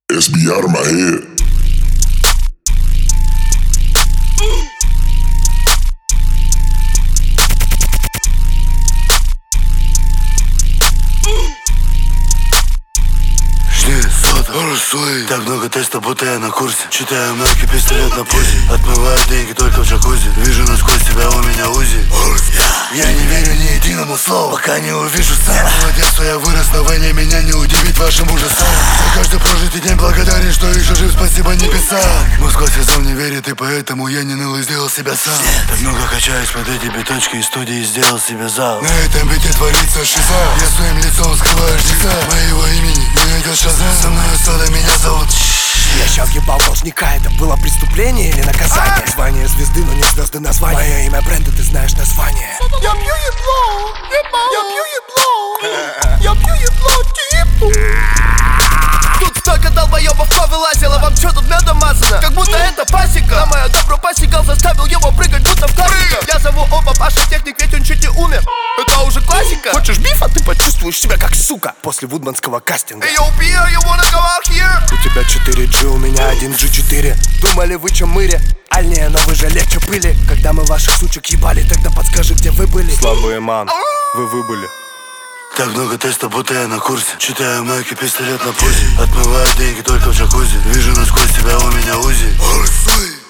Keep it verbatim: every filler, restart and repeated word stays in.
S B out of my head. Так много теста, будто я на курсе. Читаю мелкий пистолет на пузе. Отмываю деньги только в джакузи. Вижу насквозь тебя, у меня УЗИ. Я не верю ни единому слову, пока не увижу сам. Молодец, что я вырос на войне, меня не удивить вашим ужасом. За каждый прожитый день благодарен, что еще жив, спасибо небесам. Москва сезон не верит, и поэтому я не ныл и сделал себя сам. Так много качаюсь под эти бетончики из студии, сделал себе зал. На этом бите творится шиза. Я своим лицом скрываю жнеца. Моего имени не найдешь шазам. Со мной сода, меня зовут. Я ща въебал должника, это было преступление или наказание? Звание звезды, но не звезды название. Мое имя бренда, ты знаешь название. Я пью ебло, я пью ебло, я пью ебло, типу. Тут столько долбоебов повылазило, вам чё тут медом мазано? Как будто это пасека. На мое добро пасекал, заставил его прыгать, будто в классика. Я зову Оба, Паша техник, ведь он чуть не умер. Это уже классика. Хочешь бифа, ты почувствуешь себя как сука после вудманского кастинга. Эй, йоу, Пиа, you wanna go out here? У тебя четыре джи, у меня один джи четыре. Думали вы чё мыре? Альнее, но вы же легче пыли. Когда мы ваших сучек ебали, тогда подскажи, где вы были. Слабые ман, вы выбыли. Так много теста, будто я на курсе. Читаю мелкий пистолет на пузе. Отмываю деньги только в джакузи. Вижу насквозь тебя, у меня УЗИ.